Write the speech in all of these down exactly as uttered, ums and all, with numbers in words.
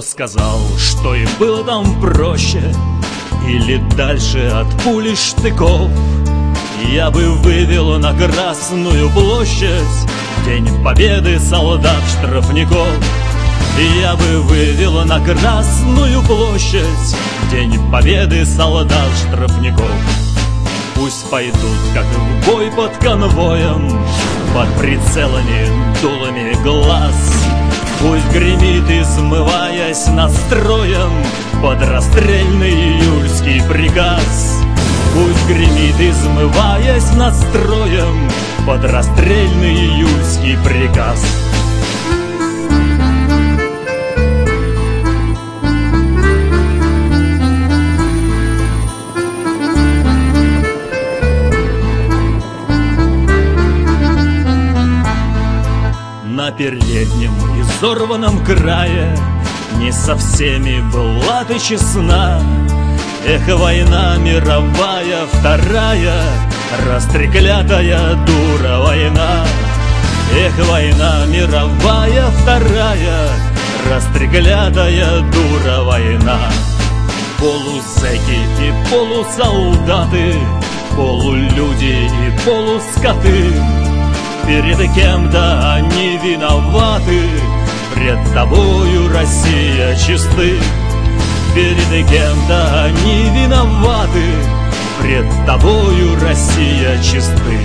сказал, что и было там проще, или дальше от пули штыков, я бы вывел на Красную площадь День Победы солдат-штрафников. Я бы вывел на Красную площадь День Победы солдат-штрафников. Пусть пойдут, как в бой под конвоем, под прицелами дулами глаз. Пусть гремит, измываясь настроем, под расстрельный июльский приказ. Пусть гремит, измываясь настроем, под расстрельный июльский приказ. На переднем изорванном крае не со всеми была ты честна. Эх, война мировая вторая, растреклятая дура война. Эх, война мировая вторая, растреклятая дура война. Полузэки и полусолдаты, полулюди и полускоты, перед кем-то они виноваты, пред тобою, Россия, чисты. Перед кем-то они виноваты, пред тобою, Россия, чисты.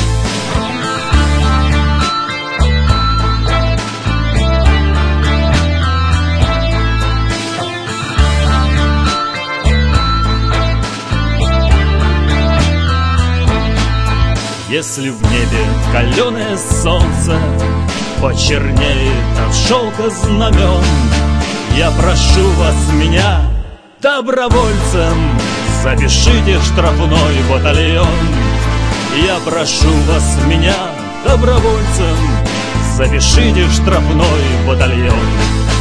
Если в небе каленое солнце почернеет от шелка знамен, я прошу вас, меня, добровольцем, запишите в штрафной батальон. Я прошу вас, меня, добровольцем, запишите в штрафной батальон.